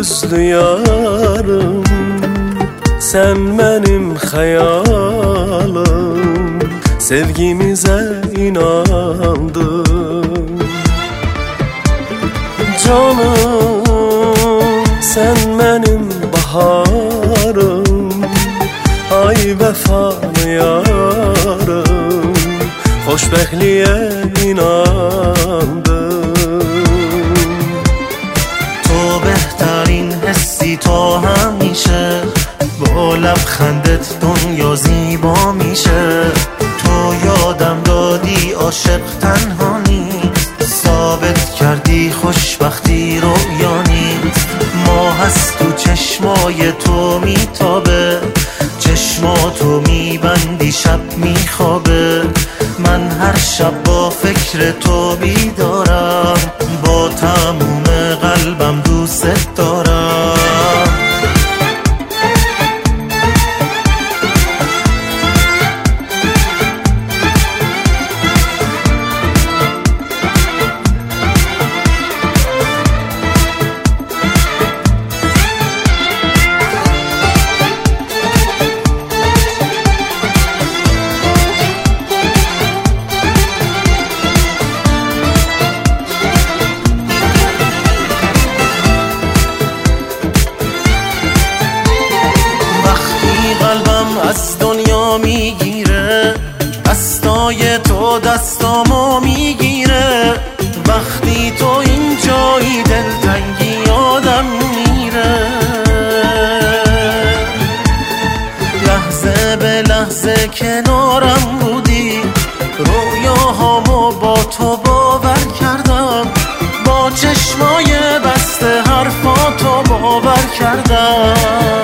gözlü yarım, sen benim hayalim. Sevgimize inandım. Canım, sen benim baharım, ay vefalı yarım. Xoşbəxtliyə inandım. تو بهترین حسی تو همیشه، با لبخندت دنیا زیبا میشه. تو یادم دادی عاشق تنها نیست، ثابت کردی خوشبختی رویا نیست. ماه از تو چشمای تو میتابه، چشماتو میبندی شب میخوابه. من هر شب با فکر تو بیدارم، با تموم قلبم دوست دارم. از دنیا میگیره، دستای تو دستامو میگیره. وقتی تو اینجایی دلتنگی آدم میره. لحظه به لحظه کنارم بودی، رویاهامو با تو باور کردم. با چشمای بسته حرفاتو باور کردم.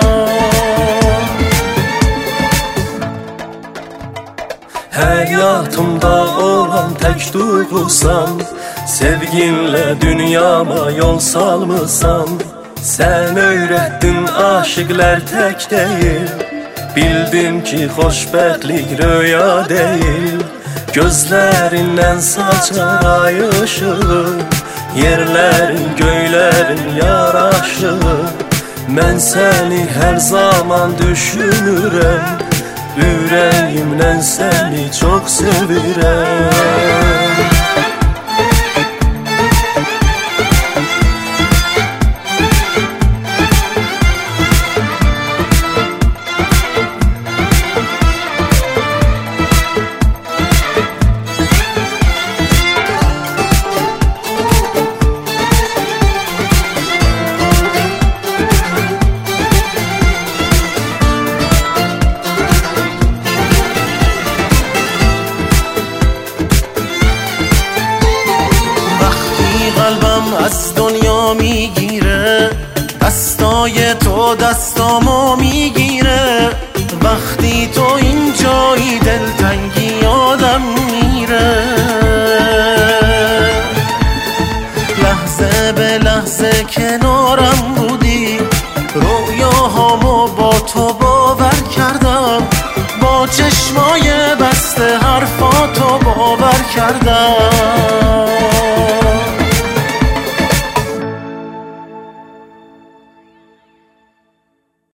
Həyatımda olan tək duyğusan, sevginlə dünyama yol salmısan. Sən öyrətdin aşıqlar tək deyil, bildim ki xoşbəxtlik röya deyil. Gözlərindən saçar ay ışığı, yerlərin göylərin yaraşığı. Mən səni hər zaman düşünürəm, yüreğimden seni çok sevirəm. قلبم از دنیا میگیره، دستای تو دستامو میگیره. وقتی تو اینجایی دلتنگی آدم میره. لحظه به لحظه کنارم بودی، رویاهامو با تو باور کردم. با چشمای بسته حرفاتو باور کردم.